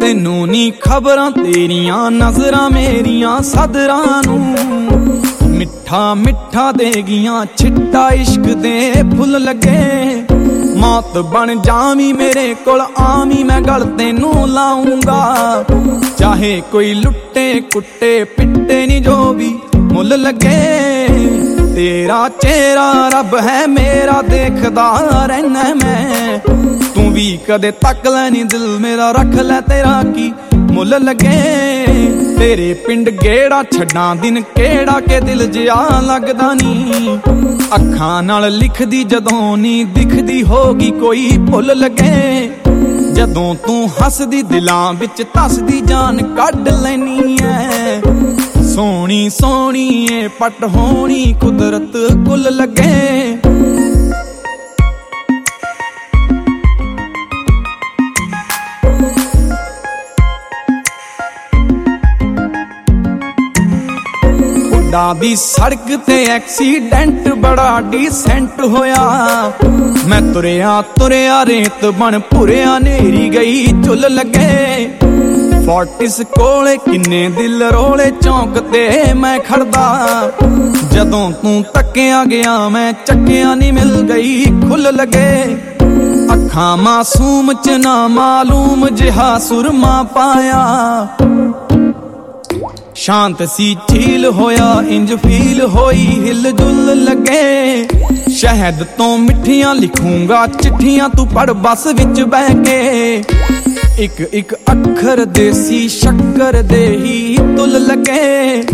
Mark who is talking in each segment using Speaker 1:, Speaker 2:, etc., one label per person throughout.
Speaker 1: ਤੈਨੂੰ ਨੀ ਖਬਰਾਂ ਤੇਰੀਆਂ ਨਜ਼ਰਾਂ ਮੇਰੀਆਂ ਸਦਰਾਂ ਨੂੰ ਮਿੱਠਾ ਮਿੱਠਾ ਦੇ ਗਈਆਂ ਛਿੱਟਾ ਇਸ਼ਕ ਦੇ ਫੁੱਲ ਲੱਗੇ ਮੌਤ ਬਣ ਜਾਵੀਂ ਮੇਰੇ ਕੋਲ ਆਵੀਂ ਮੈਂ ਗਲ ਤੈਨੂੰ ਲਾਉਂਗਾ ਚਾਹੇ ਕੋਈ ਲੁੱਟੇ ਕੁੱਟੇ ਪਿੱਟੇ ਨੀ ਜੋ ਵੀ ਮੁੱਲ ਲੱਗੇ ਤੇਰਾ ਚਿਹਰਾ ਰੱਬ ਹੈ ਮੇਰਾ ਦੇਖਦਾ ਰਹਿਣਾ ਮੈਂ ਤੂੰ ਵੀ ਕਦੇ ਤੱਕ ਲੈ ਨੀ ਦਿਲ ਮੇਰਾ ਰੱਖ ਲੈ ਤੇਰਾ ਕੀ ਮੁੱਲ ਲੱਗੇ ਤੇਰੇ ਪਿੰਡ ਗੇੜਾ ਛੱਡਾਂ ਦਿਨ ਕਿਹੜਾ ਕੇ ਦਿਲ ਜਿਹਾ ਲੱਗਦਾ ਨੀ ਅੱਖਾਂ ਨਾਲ ਲਿਖਦੀ ਜਦੋਂ ਨੀ ਦਿਖਦੀ ਹੋਗੀ ਕੋਈ ਭੁੱਲ ਲੱਗੇ ਜਦੋਂ ਤੂੰ ਹੱਸਦੀ ਦਿਲਾਂ ਵਿੱਚ ਧੱਸਦੀ ਜਾਨ ਕੱਢ ਲੈਨੀ ਐ ਸੋਹਣੀ ਸੋਹਣੀ ਏ ਪੱਟ ਹੋਣੀ ਕੁਦਰਤ ਕੁੱਲ ਲੱਗੇ ਦੀ ਸੜਕ ਤੇ ਐਕਸੀਡੈਂਟ ਬੜਾ ਡੀਸੈਂਟ ਹੋਇਆ ਮੈਂ ਤੁਰਿਆ ਤੁਰਿਆ ਰੇਤ ਬਣ ਭੁਰਿਆ ਨੇਰੀ ਗਈ ਚੁੱਲ ਲੱਗੇ ਫੋਰਟਿਸ ਕੋਲੇ ਕਿੰਨੇ ਦਿਲ ਰੋਲੇ ਚੌਂਕ ਤੇ ਮੈਂ ਖੜਦਾ ਜਦੋਂ ਤੂੰ ਤੱਕਿਆ ਗਿਆ ਮੈਂ ਚੱਕਿਆ ਨੀ ਮਿਲ ਗਈ ਖੁੱਲ ਲੱਗੇ ਅੱਖਾਂ ਮਾਸੂਮ ਚ ਨਾ ਮਾਲੂਮ ਜਿਹਾ ਸੁਰਮਾ ਪਾਇਆ ਸ਼ਾਂਤ ਸੀ ਝੀਲ ਹੋਇਆ ਇੰਜ ਫੀਲ ਹੋਈ ਹਿਲ ਜੁਲ ਲੱਗੇ ਸ਼ਹਿਦ ਤੋਂ ਮਿੱਠੀਆਂ ਲਿਖੂੰਗਾ ਚਿੱਠੀਆਂ ਤੂੰ ਪੜ ਬੱਸ ਵਿੱਚ ਬਹਿ ਕੇ ਇੱਕ ਇੱਕ ਅੱਖਰ ਦੇਸੀ ਸ਼ੱਕਰ ਦੇ ਹੀ ਤੁਲ ਲੱਗੇ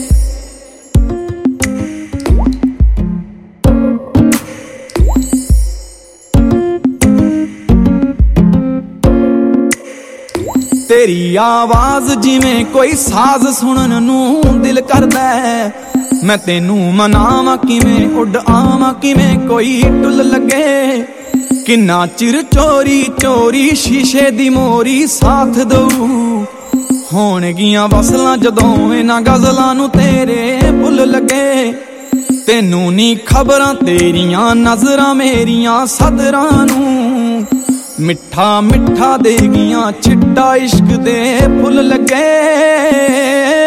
Speaker 1: ਤੇਰੀ ਆਵਾਜ਼ ਜਿਵੇਂ ਕੋਈ ਸਾਜ਼ ਸੁਣਨ ਨੂੰ ਦਿਲ ਕਰਦਾ ਮੈਂ ਤੈਨੂੰ ਮਨਾਵਾਂ ਕਿਵੇਂ ਉੱਡ ਆਵਾਂ ਕਿਵੇਂ ਕੋਈ ਟੁੱਲ ਲੱਗੇ ਕਿੰਨਾ ਚਿਰ ਚੋਰੀ ਚੋਰੀ ਸ਼ੀਸ਼ੇ ਦੀ ਮੋਰੀ ਸਾਥ ਦਊ ਹੋਣਗੀਆਂ ਵਸਲਾਂ ਜਦੋਂ ਇਹਨਾਂ ਗਜ਼ਲਾਂ ਨੂੰ ਤੇਰੇ ਭੁੱਲ ਲੱਗੇ ਤੈਨੂੰ ਨੀ ਖਬਰਾਂ ਤੇਰੀਆਂ ਨਜ਼ਰਾਂ ਮੇਰੀਆਂ ਸਦਰਾਂ ਨੂੰ ਮਿੱਠਾ ਮਿੱਠਾ ਦੇ ਗਈਆਂ ਛਿੱਟਾ ਇਸ਼ਕ ਦੇ ਫੁੱਲ ਲੱਗੇ